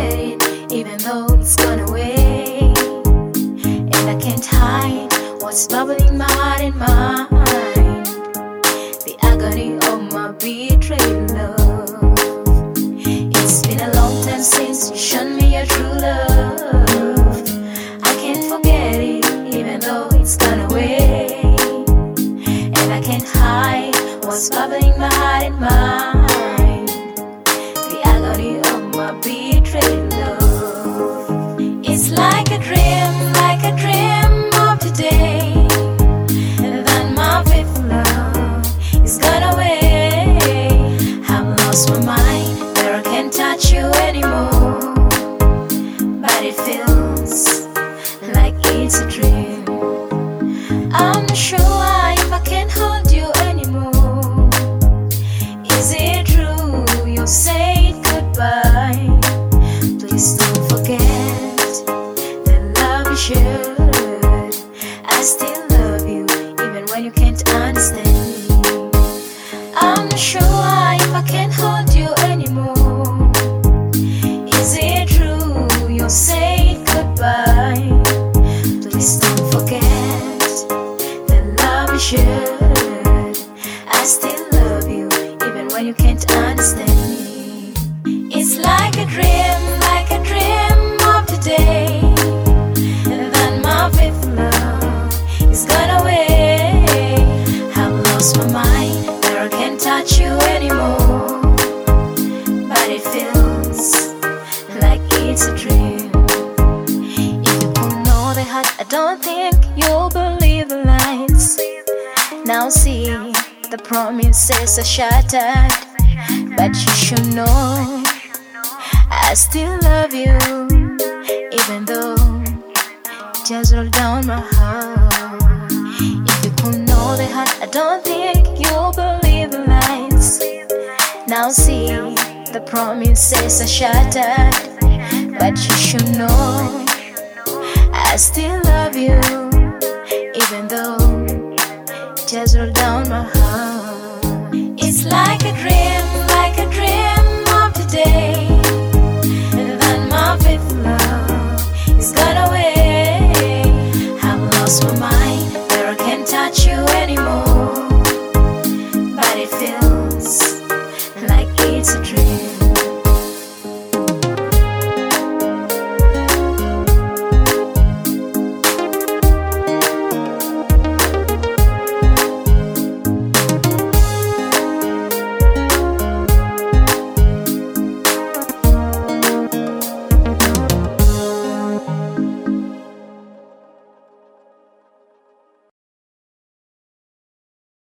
forget it, even though it's gone away. And I can't hide what's bubbling my heart and mind, the agony of my betrayed love. It's been a long time since you showed me your true love. I can't forget it, even though it's gone away. And I can't hide what's bubbling my heart and mind, the agony of my betrayed love. It's like a dream of today, and then my faithful love is gone away. I've lost my mind, where I can't touch you anymore, but it feels like it's a dream. I'm not sure if I can hold you anymore. Is it true you said goodbye? Please don't forget the love you shared. I still love you, even when you can't understand me. I'm not sure if I can hold you anymore. Is it true you said goodbye? Please don't forget the love you shared. I still love you, even when you can't understand me. It's like a dream of today, and then my faithful love is gone away. I've lost my mind, where I can't touch you anymore, but it feels like it's a dream. If you could know the heart, I don't think you'll believe the lies. Now see, the promises are shattered, but you should know I still love you, even though it just rolled down my heart. If you could know the heart, I don't think you'll believe the lies. Now see, the promises are shattered, but you should know I still love you, even though it just rolled down my heart. It's like a dream